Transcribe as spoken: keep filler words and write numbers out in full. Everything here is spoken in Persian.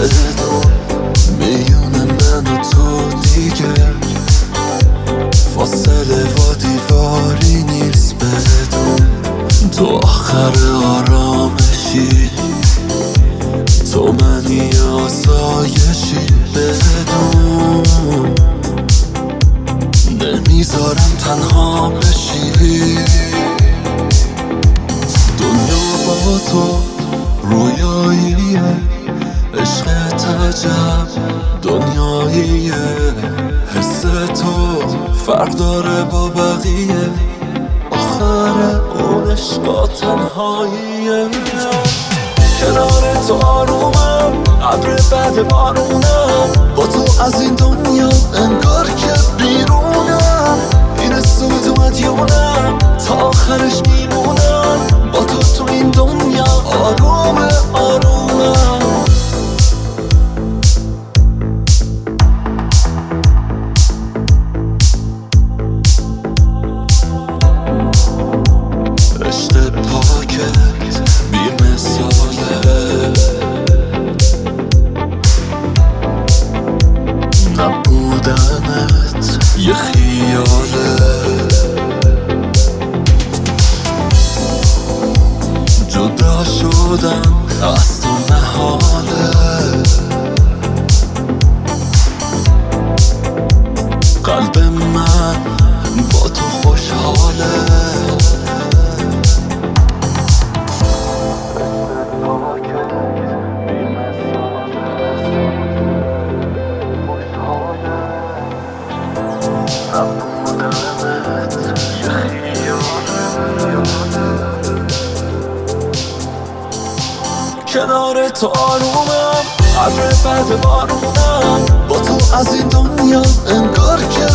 بدون میون من و تو دیگه فاصله و دیواری نیست، بدون تو آخر آرامشی، تو منی آسایشی، بدون نمیذارم تنها بشی. دنیا با تو رویاییه، عشقت عجب دنیاییه، حس تو فرق داره با بقیه، آخر اون عشقا تنهاییه. کنار تو آرومم، ابر بعد بارونم، با تو از این دنیا انگار که بیرونم. این سود و مدیونم، تا آخرش میمونم، با تو تو این دنیا آروم آرومم. عشق پاکت بی مثاله، نبودنت یه خیاله، جدا شدم از تو محاله، قلب من با تو خوشحاله. کنار تو آرومم، ابر بعد بارونم، با تو از این دنیا انگار که